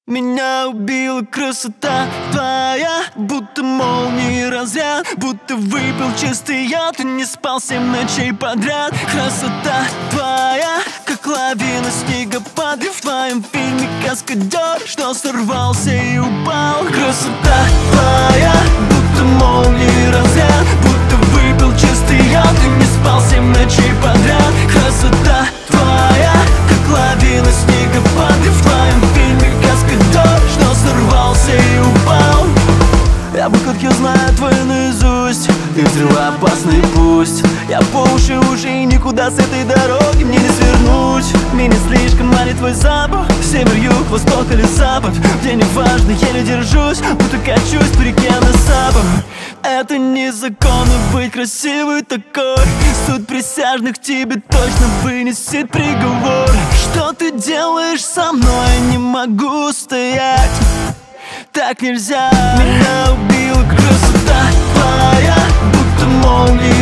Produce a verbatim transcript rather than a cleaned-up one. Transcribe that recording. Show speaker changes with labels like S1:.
S1: Меня убила красота твоя, будто молнии разряд, будто выпил чистый яд и не спал семь ночей подряд. Красота твоя, как лавина снегопада в твоем фильме «Каскадер», что сорвался и упал. Красота твоя, будто молнии разряд, будто выпил чистый яд и не спал семь ночей подряд. Красота твоя, как лавина снегопада в твоем фильме «Каскадер», что сорвался и упал. Я бы как я знаю твою наизусть, ты взяла опасный путь. Я по уши уже и никуда с этой дороги мне не свернуть. Меня слишком манит твой запах, север, юг, восток или запад. Мне не важно, еле держусь, будто качусь по реке на сапах. Это незаконно быть красивой такой. Суд присяжных тебе точно вынесет приговор. Что ты делаешь со мной? Я не могу стоять. Так нельзя. Меня убила красота твоя, будто молния